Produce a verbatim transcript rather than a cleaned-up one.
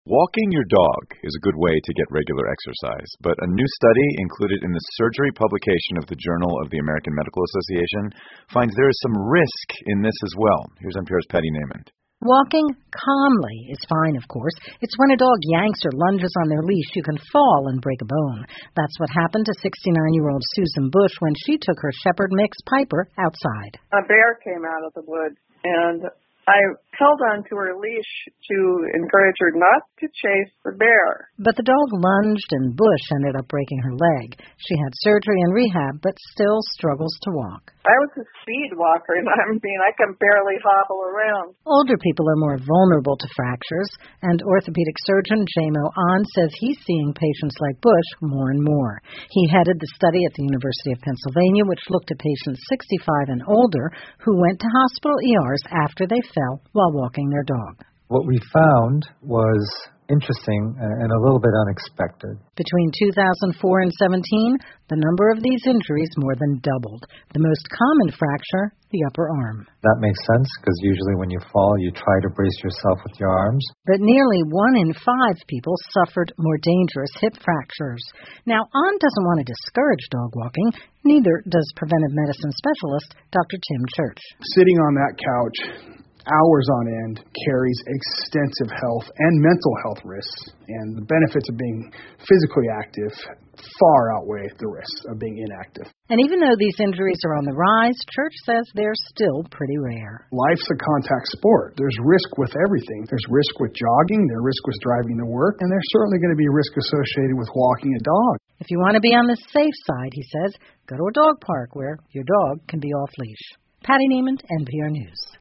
Walking your dog is a good way to get regular exercise, but a new study included in the surgery publication of the Journal of the American Medical Association finds there is some risk in this as well. Here's N P R's Patty Naiman. Walking calmly is fine, of course. It's when a dog yanks or lunges on their leash you can fall and break a bone. That's what happened to sixty-nine-year-old Susan Bush when she took her Shepherd mix Piper outside. A bear came out of the woods, and I held on to her leash to encourage her not to chase the bear. But the dog lunged and Bush ended up breaking her leg. She had surgery and rehab, but still struggles to walk. I was a speed walker, and I mean, I can barely hobble around. Older people are more vulnerable to fractures, and orthopedic surgeon Jamo Ahn says he's seeing patients like Bush more and more. He headed the study at the University of Pennsylvania, which looked at patients sixty-five and older who went to hospital E Rs after they fell while walking their dog. What we found was interesting and a little bit unexpected. Between two thousand four and seventeen, the number of these injuries more than doubled. The most common fracture, the upper arm. That makes sense because usually when you fall, you try to brace yourself with your arms. But nearly one in five people suffered more dangerous hip fractures. Now, Ahn doesn't want to discourage dog walking. Neither does preventive medicine specialist Doctor Tim Church. Sitting on that couch hours on end carries extensive health and mental health risks, and the benefits of being physically active far outweigh the risks of being inactive. And even though these injuries are on the rise, Church says they're still pretty rare. Life's a contact sport. There's risk with everything. There's risk with jogging, there's risk with driving to work, and there's certainly going to be risk associated with walking a dog. If you want to be on the safe side, he says, go to a dog park where your dog can be off leash. Patty Naiman, N P R News.